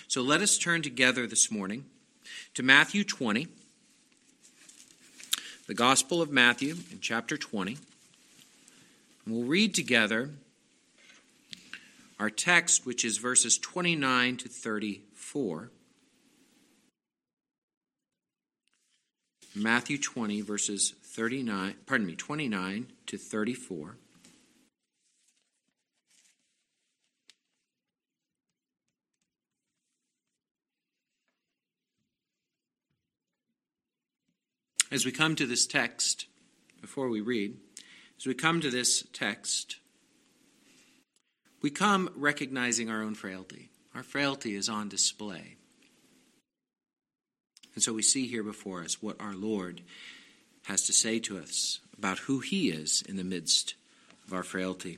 So let us turn together this morning to Matthew 20, the Gospel of Matthew in chapter 20. And we'll read together our text, which is verses 29 to 34. Matthew 20, verses 29 to 34. As we come to this text, before we read, as we come to this text, we come recognizing our own frailty. Our frailty is on display. And so we see here before us what our Lord has to say to us about who he is in the midst of our frailty.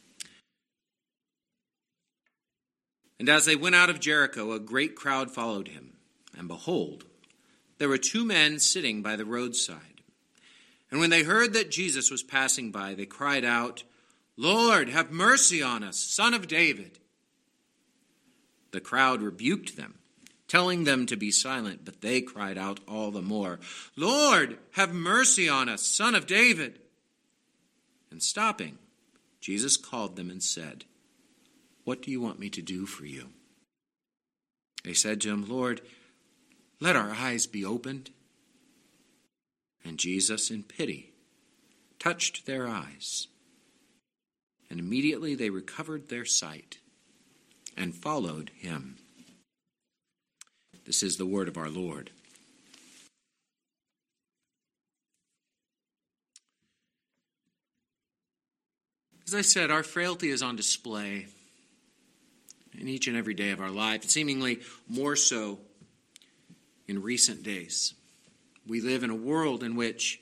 And as they went out of Jericho, a great crowd followed him. And behold, there were two men sitting by the roadside. And when they heard that Jesus was passing by, they cried out, "Lord, have mercy on us, Son of David." The crowd rebuked them, telling them to be silent, but they cried out all the more, "Lord, have mercy on us, Son of David." And stopping, Jesus called them and said, "What do you want me to do for you?" They said to him, "Lord, let our eyes be opened." And Jesus, in pity, touched their eyes. And immediately they recovered their sight and followed him. This is the word of our Lord. As I said, our frailty is on display in each and every day of our life, seemingly more so in recent days. We live in a world in which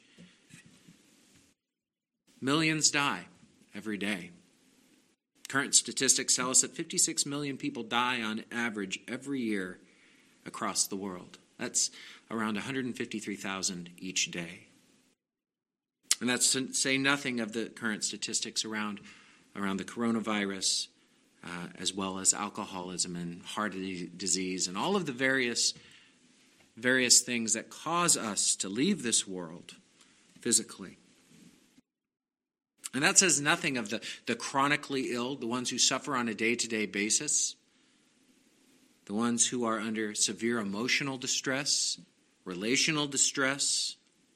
millions die every day. Current statistics tell us that 56 million people die on average every year across the world. That's around 153,000 each day. And that's to say nothing of the current statistics around the coronavirus, as well as alcoholism and heart disease and all of the various things that cause us to leave this world physically. And that says nothing of the chronically ill, the ones who suffer on a day-to-day basis, the ones who are under severe emotional distress, relational distress,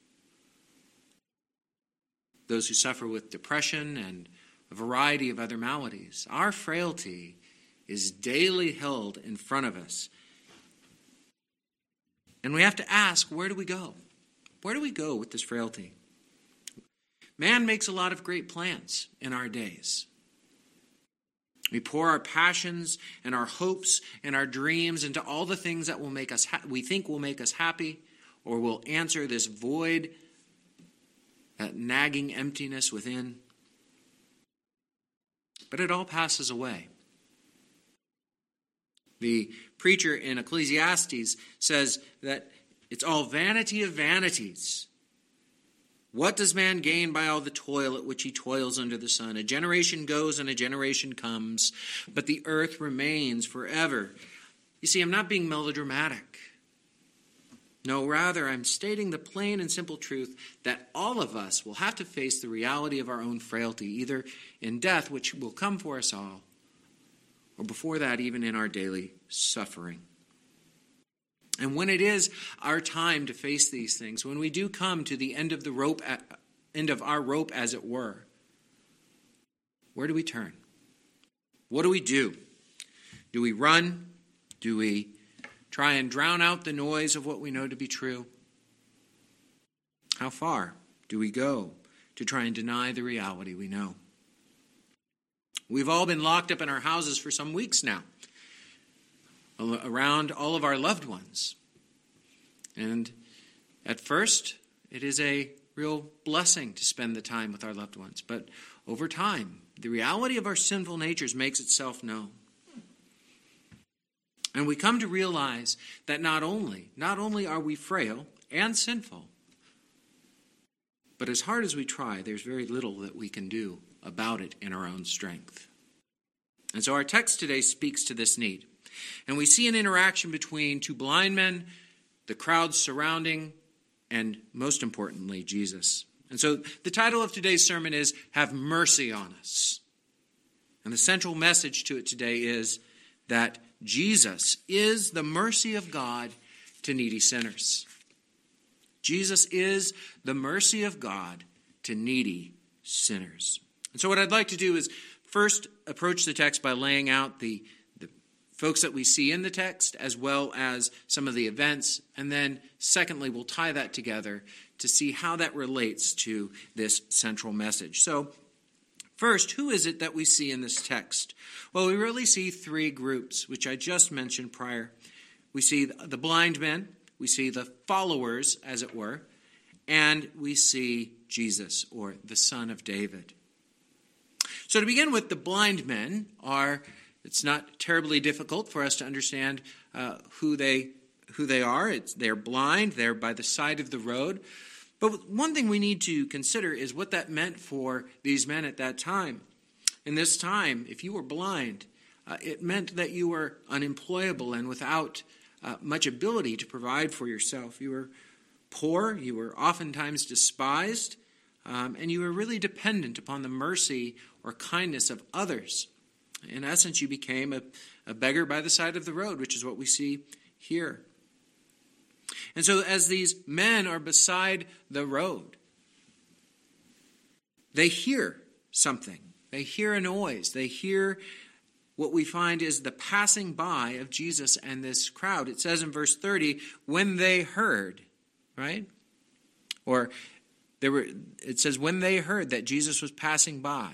those who suffer with depression and a variety of other maladies. Our frailty is daily held in front of us. And we have to ask, where do we go? Where do we go with this frailty? Man makes a lot of great plans in our days. We pour our passions and our hopes and our dreams into all the things that will make us we think will make us happy, or will answer this void, that nagging emptiness within. But it all passes away. The preacher in Ecclesiastes says that it's all vanity of vanities. What does man gain by all the toil at which he toils under the sun? A generation goes and a generation comes, but the earth remains forever. You see, I'm not being melodramatic. No, rather, I'm stating the plain and simple truth that all of us will have to face the reality of our own frailty, either in death, which will come for us all, or before that, even in our daily suffering. And when it is our time to face these things, when we do come to the end of our rope, as it were, where do we turn? What do we do? Do we run? Do we try and drown out the noise of what we know to be true? How far do we go to try and deny the reality we know? We've all been locked up in our houses for some weeks now, around all of our loved ones. And at first, it is a real blessing to spend the time with our loved ones. But over time, the reality of our sinful natures makes itself known. And we come to realize that not only are we frail and sinful, but as hard as we try, there's very little that we can do about it in our own strength. And so our text today speaks to this need. And we see an interaction between two blind men, the crowd surrounding, and most importantly, Jesus. And so the title of today's sermon is Have Mercy on Us. And the central message to it today is that Jesus is the mercy of God to needy sinners. Jesus is the mercy of God to needy sinners. And so what I'd like to do is first approach the text by laying out the folks that we see in the text as well as some of the events. And then secondly, we'll tie that together to see how that relates to this central message. So first, who is it that we see in this text? Well, we really see three groups, which I just mentioned prior. We see the blind men, we see the followers, as it were, and we see Jesus, or the Son of David. So to begin with, the blind men it's not terribly difficult for us to understand who they are. They're blind, they're by the side of the road. But one thing we need to consider is what that meant for these men at that time. In this time, if you were blind, it meant that you were unemployable and without much ability to provide for yourself. You were poor, you were oftentimes despised, and you were really dependent upon the mercy or kindness of others. In essence, you became a beggar by the side of the road, which is what we see here. And so as these men are beside the road, they hear something. They hear a noise. They hear what we find is the passing by of Jesus and this crowd. It says in verse 30, when they heard, right? Or it says when they heard that Jesus was passing by.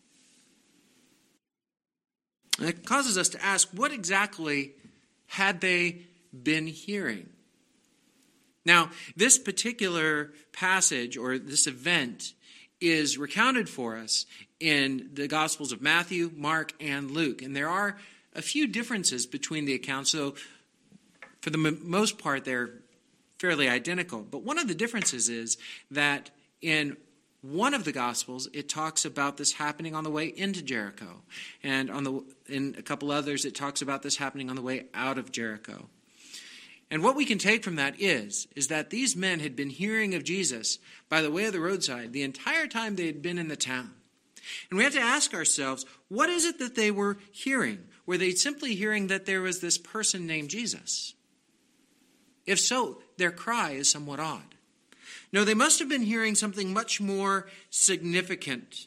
And it causes us to ask, what exactly had they been hearing? Now, this particular passage or this event is recounted for us in the Gospels of Matthew, Mark, and Luke. And there are a few differences between the accounts, so for the most part they're fairly identical. But one of the differences is that in one of the Gospels, it talks about this happening on the way into Jericho. And in a couple others, it talks about this happening on the way out of Jericho. And what we can take from that is that these men had been hearing of Jesus by the way of the roadside the entire time they had been in the town. And we have to ask ourselves, what is it that they were hearing? Were they simply hearing that there was this person named Jesus? If so, their cry is somewhat odd. No, they must have been hearing something much more significant.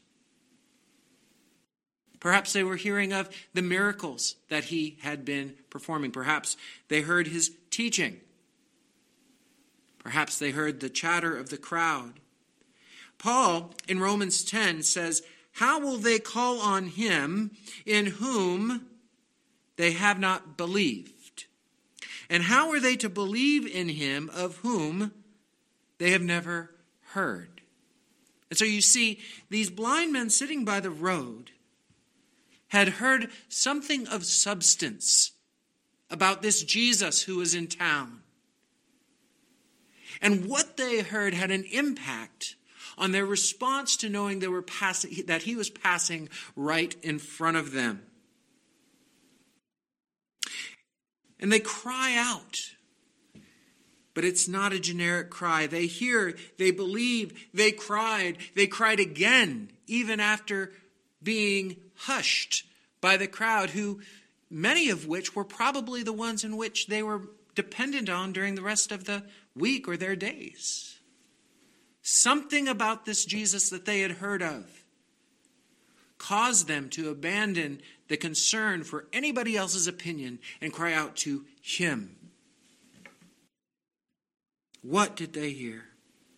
Perhaps they were hearing of the miracles that he had been performing. Perhaps they heard his teaching. Perhaps they heard the chatter of the crowd. Paul, in Romans 10, says, how will they call on him in whom they have not believed? And how are they to believe in him of whom they have never heard? And so you see, these blind men sitting by the road had heard something of substance about this Jesus who was in town. And what they heard had an impact on their response to knowing that he was passing right in front of them. And they cry out. But it's not a generic cry. They hear, they believe, they cried again, even after being hushed by the crowd, who many of which were probably the ones in which they were dependent on during the rest of the week or their days. Something about this Jesus that they had heard of caused them to abandon the concern for anybody else's opinion and cry out to him. What did they hear?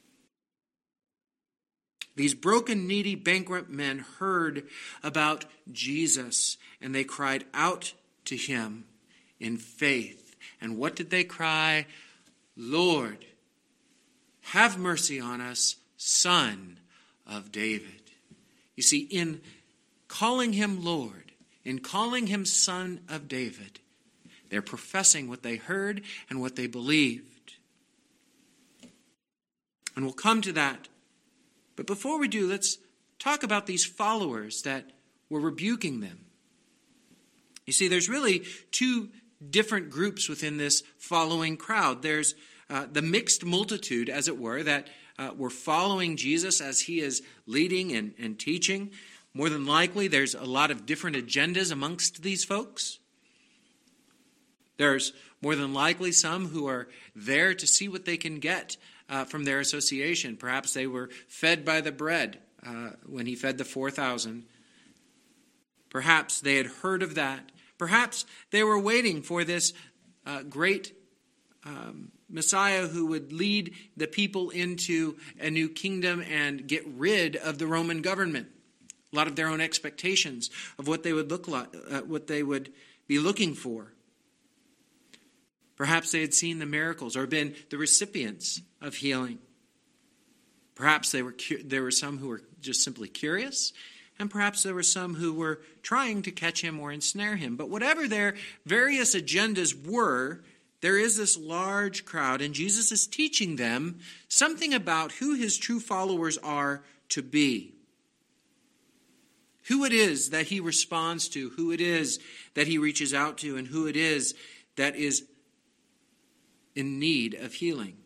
These broken, needy, bankrupt men heard about Jesus, and they cried out to him in faith. And what did they cry? Lord, have mercy on us, Son of David. You see, in calling him Lord, in calling him Son of David, they're professing what they heard and what they believed. And we'll come to that. But before we do, let's talk about these followers that were rebuking them. You see, there's really two different groups within this following crowd. There's the mixed multitude, as it were, that were following Jesus as he is leading and teaching. More than likely, there's a lot of different agendas amongst these folks. There's more than likely some who are there to see what they can get from their association. Perhaps they were fed by the bread when he fed the 4,000. Perhaps they had heard of that. Perhaps they were waiting for this great Messiah who would lead the people into a new kingdom and get rid of the Roman government. A lot of their own expectations of what they would look like, what they would be looking for. Perhaps they had seen the miracles or been the recipients of healing. Perhaps there were some who were just simply curious, and perhaps there were some who were trying to catch him or ensnare him. But whatever their various agendas were, there is this large crowd, and Jesus is teaching them something about who his true followers are to be. Who it is that he responds to, who it is that he reaches out to, and who it is that is in need of healing.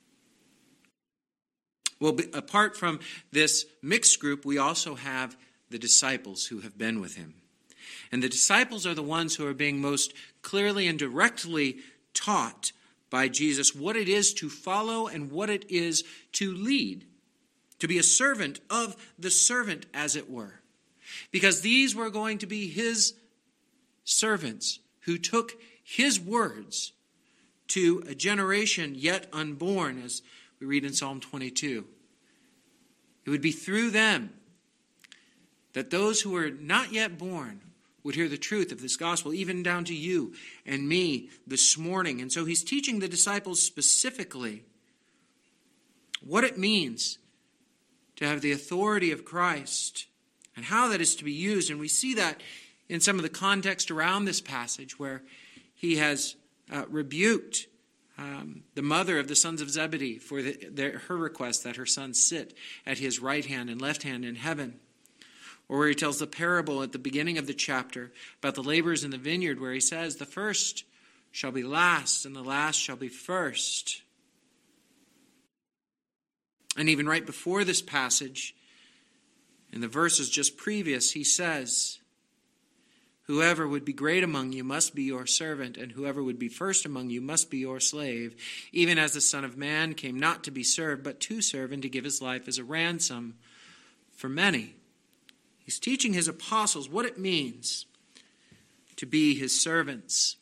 Well, apart from this mixed group, we also have the disciples who have been with him. And the disciples are the ones who are being most clearly and directly taught by Jesus what it is to follow and what it is to lead, to be a servant of the servant, as it were. Because these were going to be his servants who took his words to a generation yet unborn, as we read in Psalm 22. It would be through them that those who were not yet born would hear the truth of this gospel, even down to you and me this morning. And so he's teaching the disciples specifically what it means to have the authority of Christ and how that is to be used. And we see that in some of the context around this passage where he has rebuked the mother of the sons of Zebedee for her request that her sons sit at his right hand and left hand in heaven. Or where he tells the parable at the beginning of the chapter about the laborers in the vineyard, where he says, the first shall be last and the last shall be first. And even right before this passage, in the verses just previous, he says, whoever would be great among you must be your servant, and whoever would be first among you must be your slave, even as the Son of Man came not to be served, but to serve and to give his life as a ransom for many. He's teaching his apostles what it means to be his servants.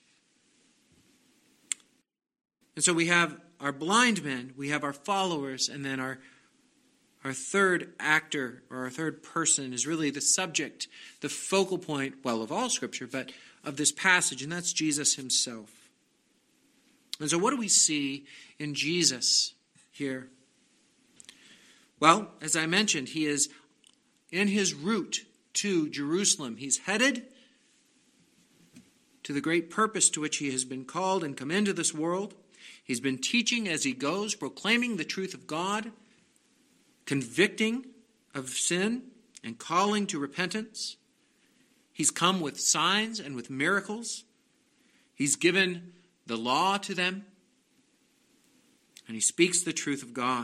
And so we have our blind men, we have our followers, and then our third actor, or our third person, is really the subject, the focal point, well, of all Scripture, but of this passage, and that's Jesus himself. And so what do we see in Jesus here? Well, as I mentioned, he is in his route to Jerusalem. He's headed to the great purpose to which he has been called and come into this world. He's been teaching as he goes, proclaiming the truth of God, convicting of sin and calling to repentance. He's come with signs and with miracles. He's given the law to them. And he speaks the truth of God.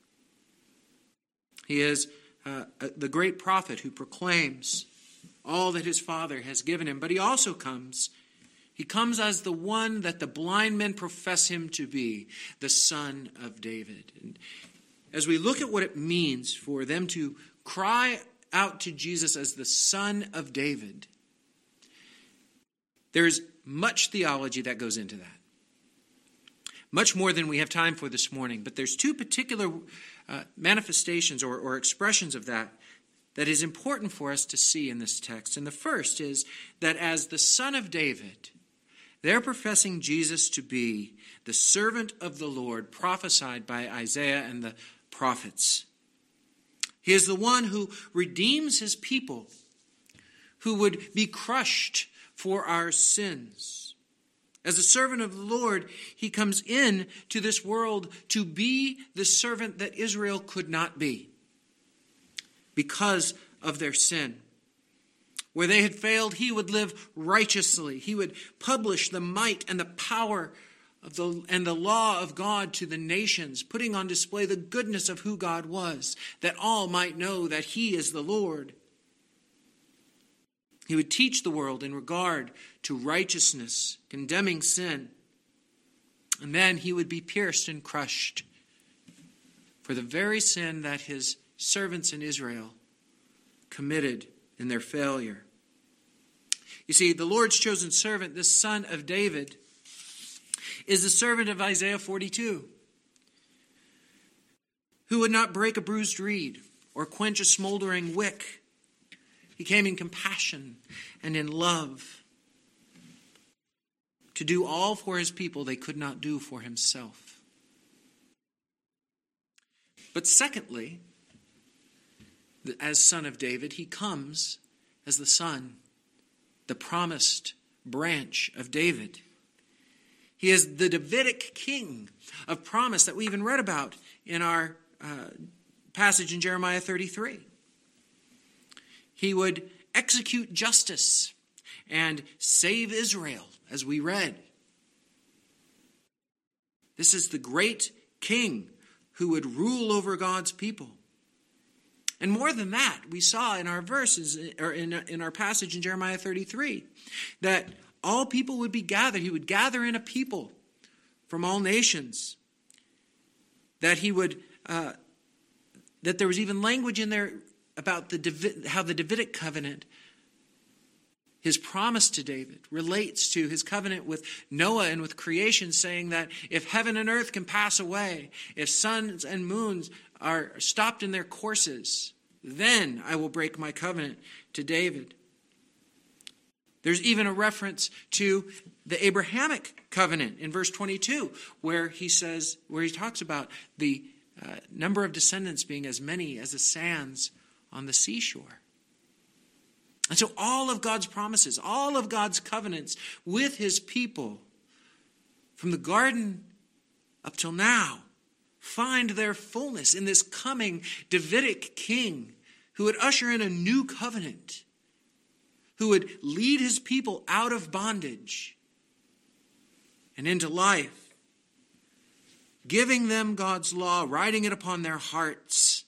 He is the great prophet who proclaims all that his Father has given him. But he also comes as the one that the blind men profess him to be, the Son of David. And as we look at what it means for them to cry out to Jesus as the Son of David, there's much theology that goes into that. Much more than we have time for this morning. But there's two particular manifestations or expressions of that is important for us to see in this text. And the first is that as the Son of David, they're professing Jesus to be the servant of the Lord prophesied by Isaiah and the prophets. He is the one who redeems his people, who would be crushed for our sins. As a servant of the Lord, he comes in to this world to be the servant that Israel could not be because of their sin. Where they had failed, he would live righteously. He would publish the might and the power and the law of God to the nations, putting on display the goodness of who God was, that all might know that he is the Lord. He would teach the world in regard to righteousness, condemning sin. And then he would be pierced and crushed for the very sin that his servants in Israel committed in their failure. You see, the Lord's chosen servant, this son of David, is the servant of Isaiah 42, who would not break a bruised reed or quench a smoldering wick. He came in compassion and in love to do all for his people they could not do for himself. But secondly, as son of David, he comes as the son, the promised branch of David. He is the Davidic king of promise that we even read about in our passage in Jeremiah 33. He would execute justice and save Israel, as we read. This is the great king who would rule over God's people. And more than that, we saw in our verses, or in our passage in Jeremiah 33, that all people would be gathered. He would gather in a people from all nations. That he would, that there was even language in there about how the Davidic covenant, his promise to David, relates to his covenant with Noah and with creation, saying that if heaven and earth can pass away, if suns and moons are stopped in their courses, then I will break my covenant to David. There's even a reference to the Abrahamic covenant in verse 22, where he talks about the number of descendants being as many as the sands on the seashore. And so all of God's promises, all of God's covenants with his people, from the garden up till now, find their fullness in this coming Davidic king who would usher in a new covenant, who would lead his people out of bondage and into life, giving them God's law, writing it upon their hearts,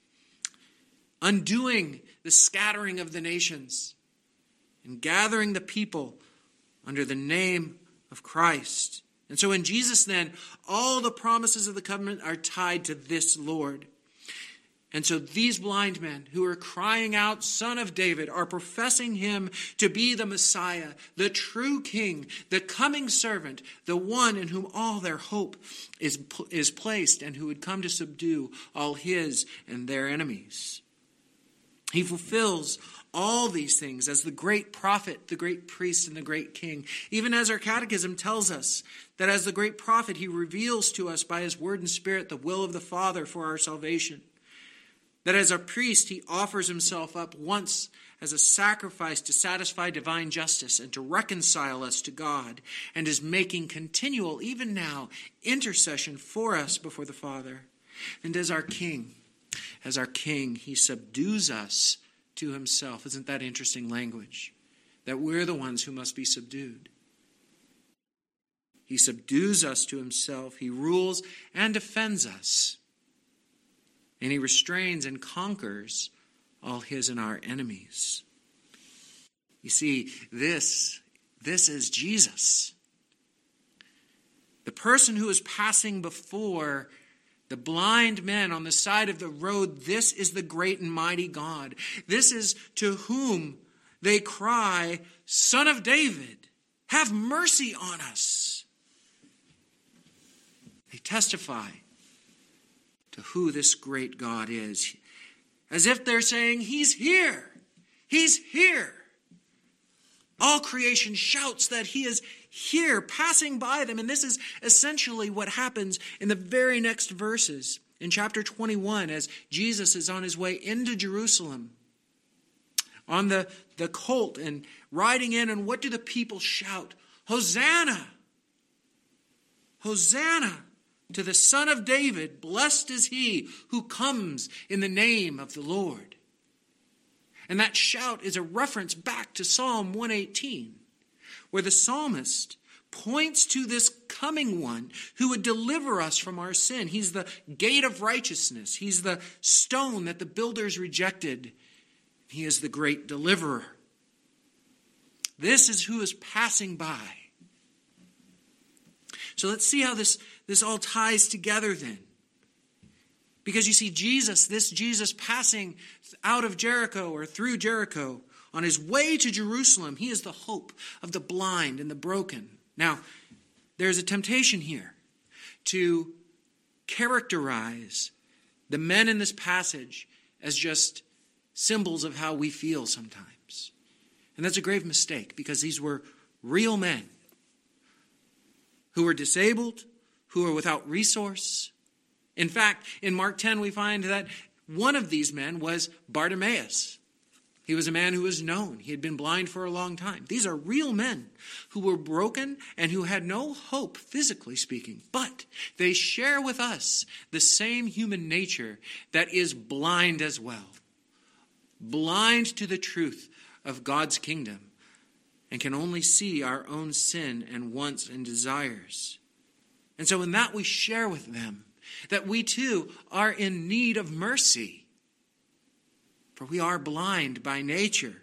undoing the scattering of the nations, and gathering the people under the name of Christ. And so in Jesus then, all the promises of the covenant are tied to this Lord. And so these blind men who are crying out, Son of David, are professing him to be the Messiah, the true King, the coming servant, the one in whom all their hope is placed, and who would come to subdue all his and their enemies. He fulfills all these things as the great prophet, the great priest, and the great king. Even as our catechism tells us that as the great prophet, he reveals to us by his word and spirit the will of the Father for our salvation. That as a priest, he offers himself up once as a sacrifice to satisfy divine justice and to reconcile us to God, and is making continual, even now, intercession for us before the Father. And as our king, he subdues us to himself. Isn't that interesting language? That we're the ones who must be subdued. He subdues us to himself. He rules and defends us. And he restrains and conquers all his and our enemies. You see, this is Jesus. The person who is passing before the blind men on the side of the road, this is the great and mighty God. This is to whom they cry, Son of David, have mercy on us. They testify to who this great God is, as if they're saying, He's here. He's here. All creation shouts that he is here, passing by them. And this is essentially what happens in the very next verses. In chapter 21, as Jesus is on his way into Jerusalem, on the colt and riding in, and what do the people shout? Hosanna! Hosanna to the Son of David. Blessed is he who comes in the name of the Lord. And that shout is a reference back to Psalm 118, where the psalmist points to this coming one who would deliver us from our sin. He's the gate of righteousness. He's the stone that the builders rejected. He is the great deliverer. This is who is passing by. So let's see how this all ties together then. Because you see, this Jesus passing out of Jericho or through Jericho on his way to Jerusalem, he is the hope of the blind and the broken. Now, there's a temptation here to characterize the men in this passage as just symbols of how we feel sometimes. And that's a grave mistake, because these were real men who were disabled, who were without resource. In fact, in Mark 10, we find that one of these men was Bartimaeus. He was a man who was known. He had been blind for a long time. These are real men who were broken and who had no hope, physically speaking. But they share with us the same human nature that is blind as well. Blind to the truth of God's kingdom and can only see our own sin and wants and desires. And so in that we share with them that we too are in need of mercy. For we are blind by nature.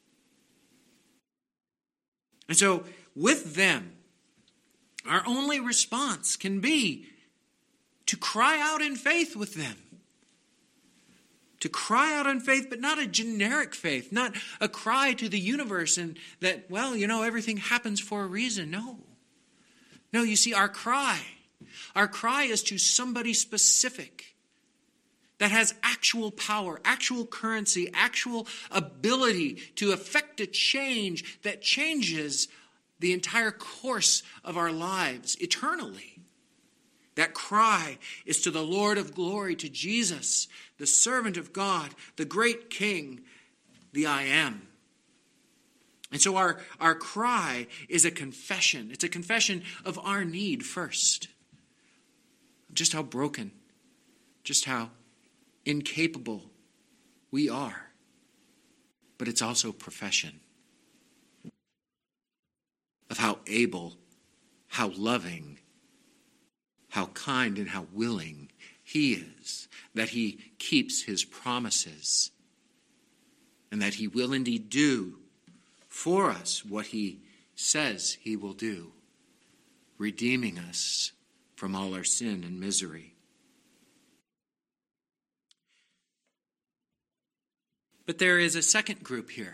And so with them, our only response can be to cry out in faith with them. To cry out in faith, but not a generic faith, not a cry to the universe and that, everything happens for a reason. No, you see, our cry is to somebody specific that has actual power, actual currency, actual ability to effect a change that changes the entire course of our lives eternally. That cry is to the Lord of glory, to Jesus, the servant of God, the great King, the I Am. And so our cry is a confession. It's a confession of our need first. Just how broken, just how incapable we are. But it's also profession of how able, how loving, how kind, and how willing he is, that he keeps his promises, and that he will indeed do for us what he says he will do, redeeming us from all our sin and misery. But there is a second group here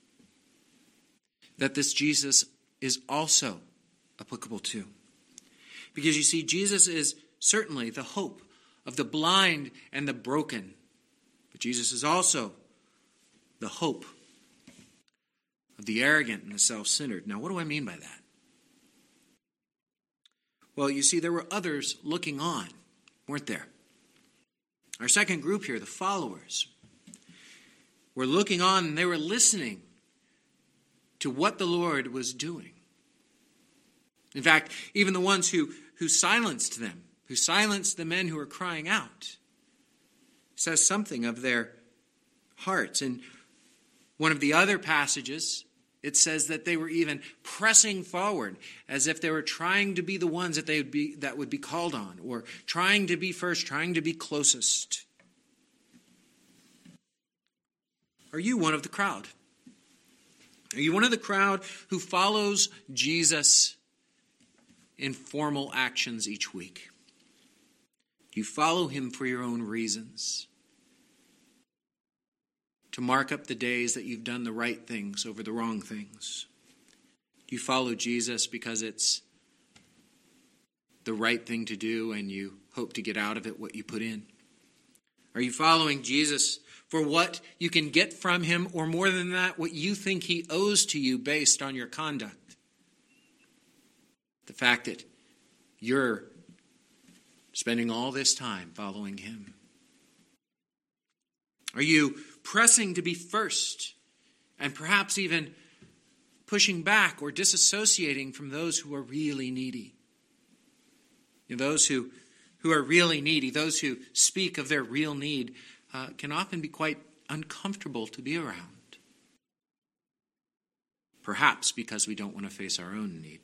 that this Jesus is also applicable to. Because you see, Jesus is certainly the hope of the blind and the broken. But Jesus is also the hope of the arrogant and the self-centered. Now, what do I mean by that? Well, you see, there were others looking on, weren't there? Our second group here, the followers, were looking on and they were listening to what the Lord was doing. In fact, even the ones who silenced them, who silenced the men who were crying out, says something of their hearts. In one of the other passages, it says that they were even pressing forward as if they were trying to be the ones that would be called on, or trying to be first, trying to be closest. Are you one of the crowd? Are you one of the crowd who follows Jesus in formal actions each week? Do you follow him for your own reasons? To mark up the days that you've done the right things over the wrong things? Do you follow Jesus because it's the right thing to do and you hope to get out of it what you put in? Are you following Jesus for what you can get from him, or more than that, what you think he owes to you based on your conduct? The fact that you're spending all this time following him. Are you pressing to be first and perhaps even pushing back or disassociating from those who are really needy? Those who are really needy, those who speak of their real need, can often be quite uncomfortable to be around. Perhaps because we don't want to face our own need.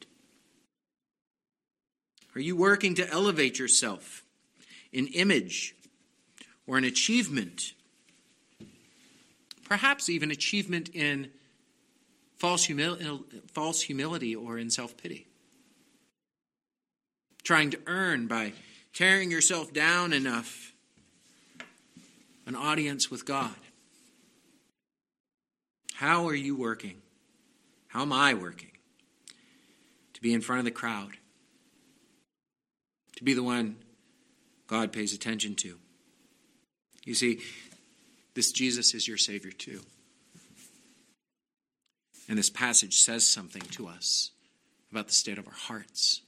Are you working to elevate yourself in image or in achievement? Perhaps even achievement in false humility or in self-pity. Trying to earn by tearing yourself down enough an audience with God. How are you working? How am I working to be in front of the crowd? To be the one God pays attention to? You see, this Jesus is your Savior too. And this passage says something to us about the state of our hearts.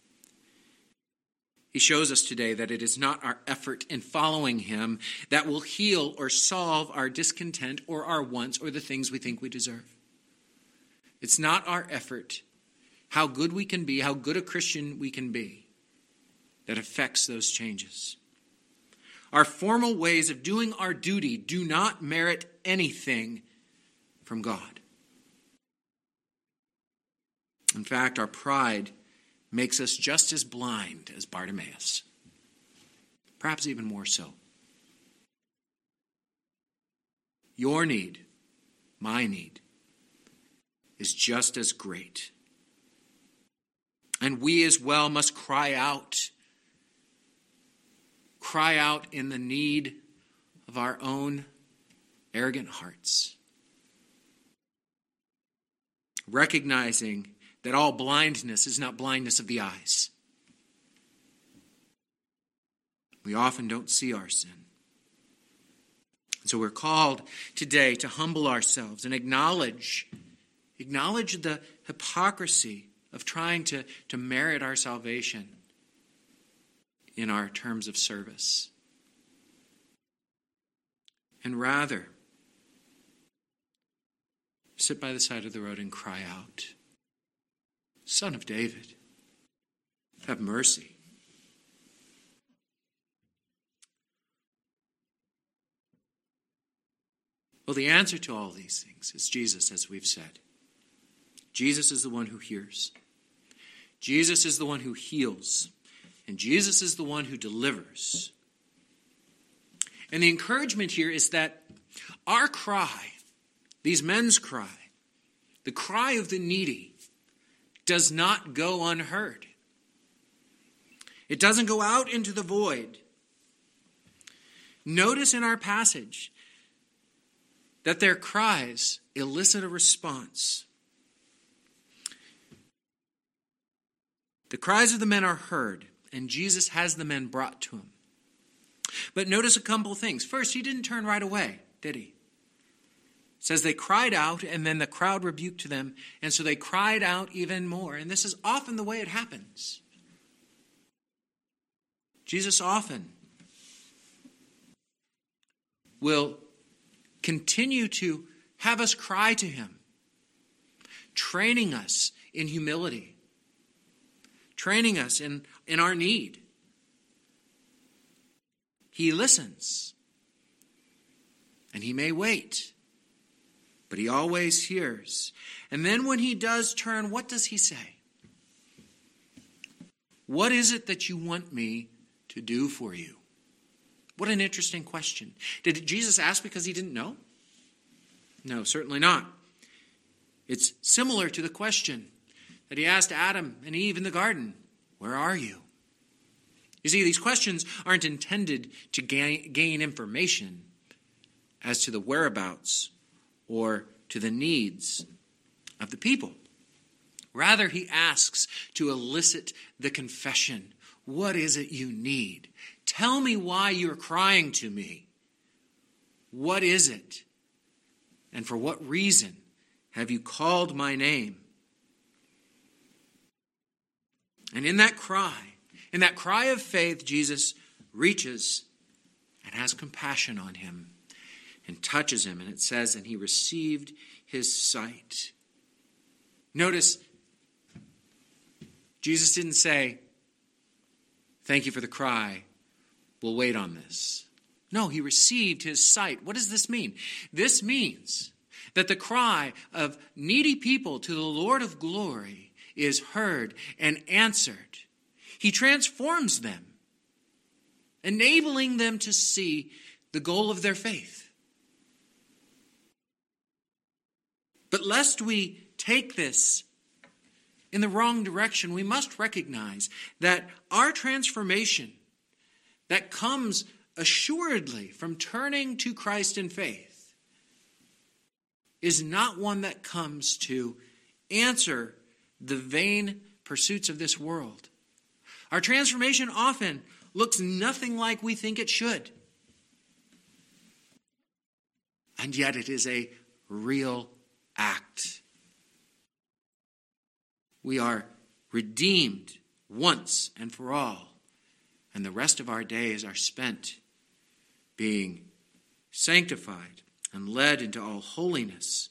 He shows us today that it is not our effort in following him that will heal or solve our discontent or our wants or the things we think we deserve. It's not our effort, how good we can be, how good a Christian we can be, that affects those changes. Our formal ways of doing our duty do not merit anything from God. In fact, our pride makes us just as blind as Bartimaeus, perhaps even more so. Your need, my need, is just as great. And we as well must cry out in the need of our own arrogant hearts, recognizing that all blindness is not blindness of the eyes. We often don't see our sin. So we're called today to humble ourselves and acknowledge the hypocrisy of trying to merit our salvation in our terms of service. And rather, sit by the side of the road and cry out, Son of David, have mercy. Well, the answer to all these things is Jesus, as we've said. Jesus is the one who hears. Jesus is the one who heals. And Jesus is the one who delivers. And the encouragement here is that our cry, these men's cry, the cry of the needy, does not go unheard. It doesn't go out into the void. Notice in our passage that their cries elicit a response. The cries of the men are heard, and Jesus has the men brought to him. But notice a couple of things. First, he didn't turn right away, did he? It says they cried out, and then the crowd rebuked them, and so they cried out even more. And this is often the way it happens. Jesus often will continue to have us cry to him, training us in humility, training us in our need. He listens, and he may wait, but he always hears. And then when he does turn, what does he say? What is it that you want me to do for you? What an interesting question. Did Jesus ask because he didn't know? No, certainly not. It's similar to the question that he asked Adam and Eve in the garden. Where are you? You see, these questions aren't intended to gain information as to the whereabouts or to the needs of the people. Rather, he asks to elicit the confession. What is it you need? Tell me why you're crying to me. What is it? And for what reason have you called my name? And in that cry of faith, Jesus reaches and has compassion on him and touches him. And it says, and he received his sight. Notice, Jesus didn't say, thank you for the cry. We'll wait on this. No, he received his sight. What does this mean? This means that the cry of needy people to the Lord of glory is heard and answered. He transforms them, enabling them to see the goal of their faith. But lest we take this in the wrong direction, we must recognize that our transformation that comes assuredly from turning to Christ in faith is not one that comes to answer the vain pursuits of this world. Our transformation often looks nothing like we think it should. And yet it is a real act. We are redeemed once and for all, and the rest of our days are spent being sanctified and led into all holiness.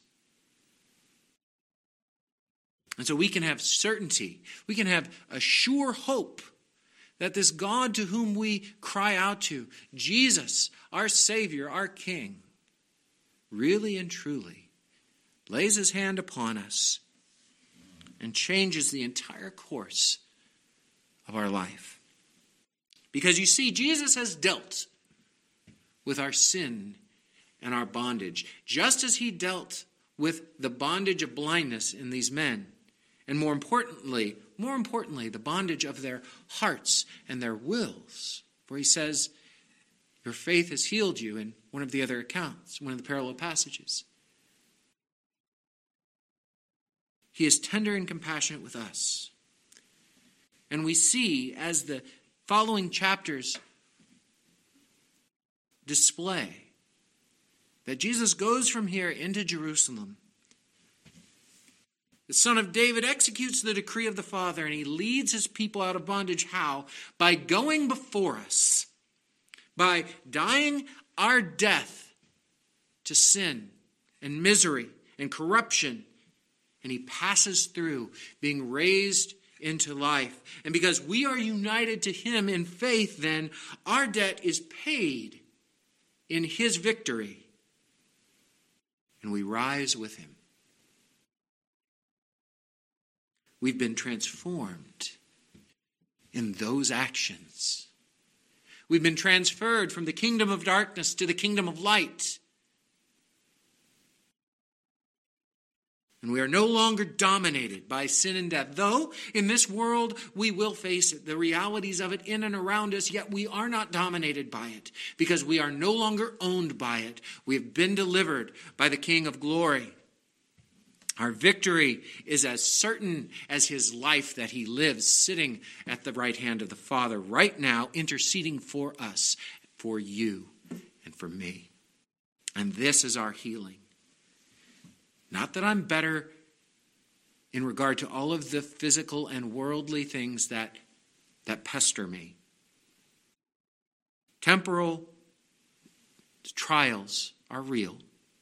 And so we can have certainty, we can have a sure hope that this God to whom we cry out to, Jesus, our Savior, our King, really and truly lays his hand upon us and changes the entire course of our life. Because you see, Jesus has dealt with our sin and our bondage, just as he dealt with the bondage of blindness in these men, and more importantly, the bondage of their hearts and their wills. For he says, your faith has healed you in one of the other accounts, one of the parallel passages. He is tender and compassionate with us. And we see, as the following chapters display, that Jesus goes from here into Jerusalem. The Son of David executes the decree of the Father, and he leads his people out of bondage. How? By going before us, by dying our death to sin and misery and corruption. And he passes through, being raised into life. And because we are united to him in faith, then our debt is paid in his victory. And we rise with him. We've been transformed in those actions. We've been transferred from the kingdom of darkness to the kingdom of light. And we are no longer dominated by sin and death. Though in this world we will face it, the realities of it in and around us, yet we are not dominated by it because we are no longer owned by it. We have been delivered by the King of glory. Our victory is as certain as his life that he lives sitting at the right hand of the Father right now, interceding for us, for you, and for me. And this is our healing. Not that I'm better in regard to all of the physical and worldly things that pester me. Temporal trials are real.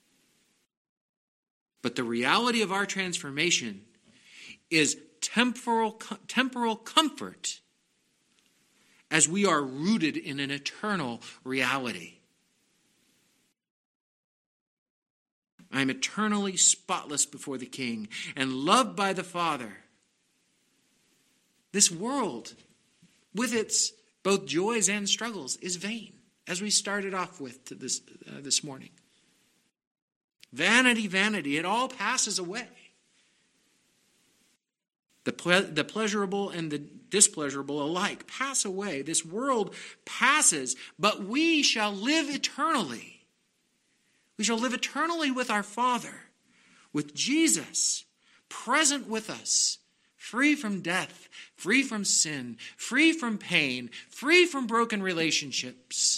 But the reality of our transformation is temporal comfort as we are rooted in an eternal reality. I am eternally spotless before the King and loved by the Father. This world, with its both joys and struggles, is vain, as we started off with this morning. Vanity, vanity, it all passes away. The pleasurable and the displeasurable alike pass away. This world passes, but we shall live eternally. We shall live eternally with our Father, with Jesus, present with us, free from death, free from sin, free from pain, free from broken relationships.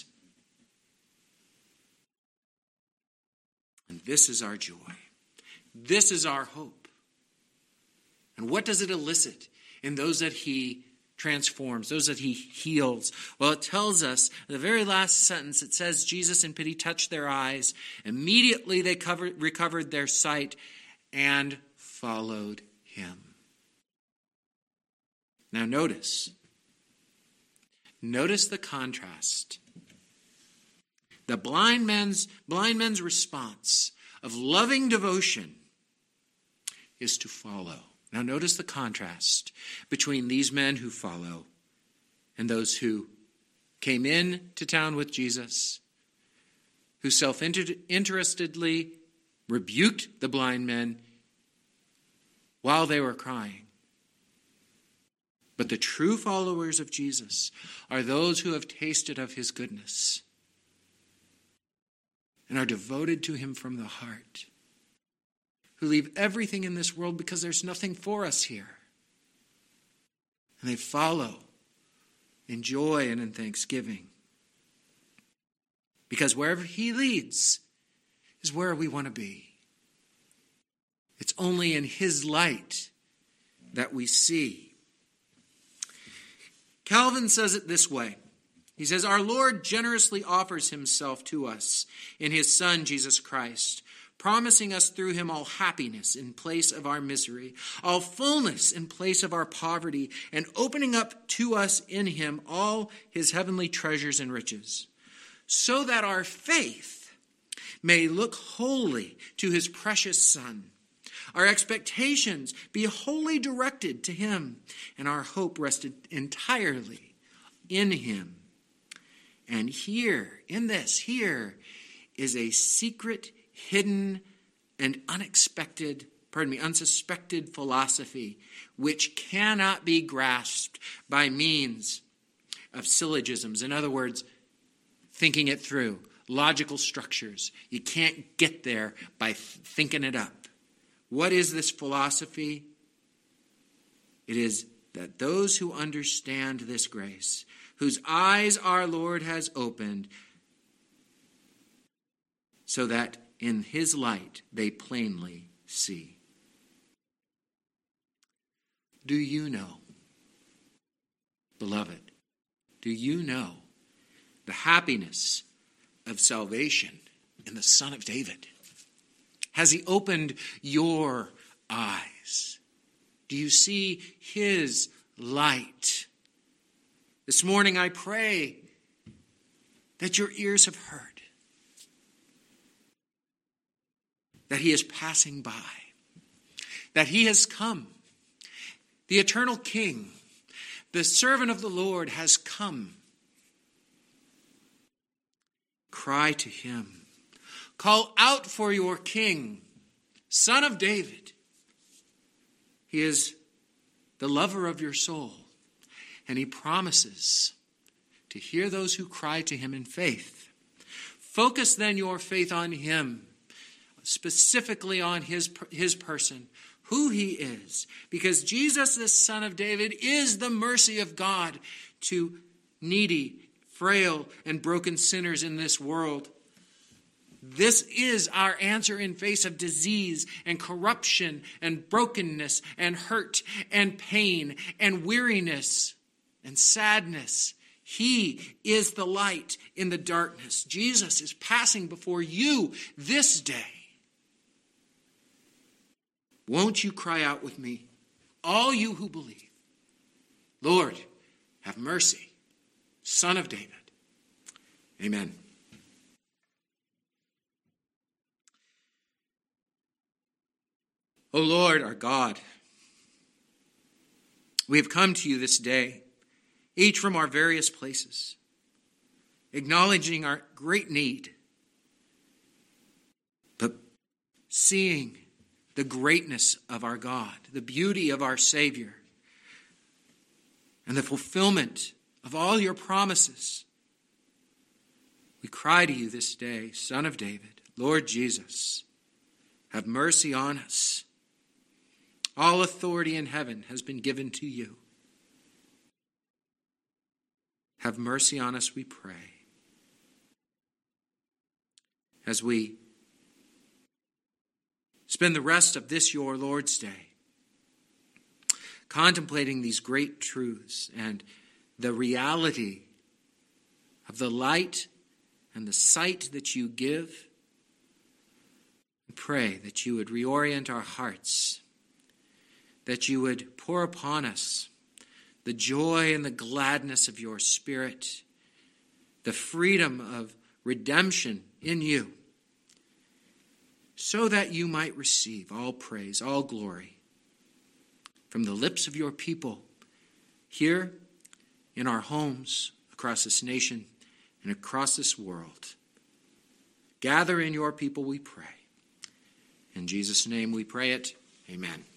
And this is our joy. This is our hope. And what does it elicit in those that he transforms, those that he heals? Well, it tells us, in the very last sentence, it says, Jesus in pity touched their eyes. Immediately they recovered their sight and followed him. Now notice the contrast The blind man's response of loving devotion is to follow. Now notice the contrast between these men who follow and those who came in to town with Jesus, who self-interestedly rebuked the blind men while they were crying. But the true followers of Jesus are those who have tasted of his goodness and are devoted to him from the heart, who leave everything in this world because there's nothing for us here. And they follow in joy and in thanksgiving. Because wherever he leads is where we want to be. It's only in his light that we see. Calvin says it this way. He says, our Lord generously offers himself to us in his Son, Jesus Christ, promising us through him all happiness in place of our misery, all fullness in place of our poverty, and opening up to us in him all his heavenly treasures and riches, so that our faith may look wholly to his precious Son, our expectations be wholly directed to him, and our hope rested entirely in him. And here is a secret, hidden, and unsuspected philosophy which cannot be grasped by means of syllogisms. In other words, thinking it through, logical structures. You can't get there by thinking it up. What is this philosophy? It is that those who understand this grace, whose eyes our Lord has opened, so that in his light they plainly see. Do you know, beloved, do you know the happiness of salvation in the Son of David? Has he opened your eyes? Do you see his light? This morning I pray that your ears have heard, that he is passing by, that he has come. The eternal King, the servant of the Lord, has come. Cry to him. Call out for your King, Son of David. He is the lover of your soul, and he promises to hear those who cry to him in faith. Focus then your faith on him, specifically on his person, who he is, because Jesus, the Son of David, is the mercy of God to needy, frail, and broken sinners in this world. This is our answer in face of disease and corruption and brokenness and hurt and pain and weariness and sadness. He is the light in the darkness. Jesus is passing before you this day. Won't you cry out with me, all you who believe, Lord, have mercy, Son of David. Amen. O Lord, our God, we have come to you this day, each from our various places, acknowledging our great need, but seeing the greatness of our God, the beauty of our Savior, and the fulfillment of all your promises. We cry to you this day, Son of David, Lord Jesus, have mercy on us. All authority in heaven has been given to you. Have mercy on us, we pray. As we spend the rest of this, your Lord's Day, contemplating these great truths and the reality of the light and the sight that you give, we pray that you would reorient our hearts, that you would pour upon us the joy and the gladness of your Spirit, the freedom of redemption in you, so that you might receive all praise, all glory from the lips of your people here in our homes, across this nation, and across this world. Gather in your people, we pray. In Jesus' name we pray it. Amen.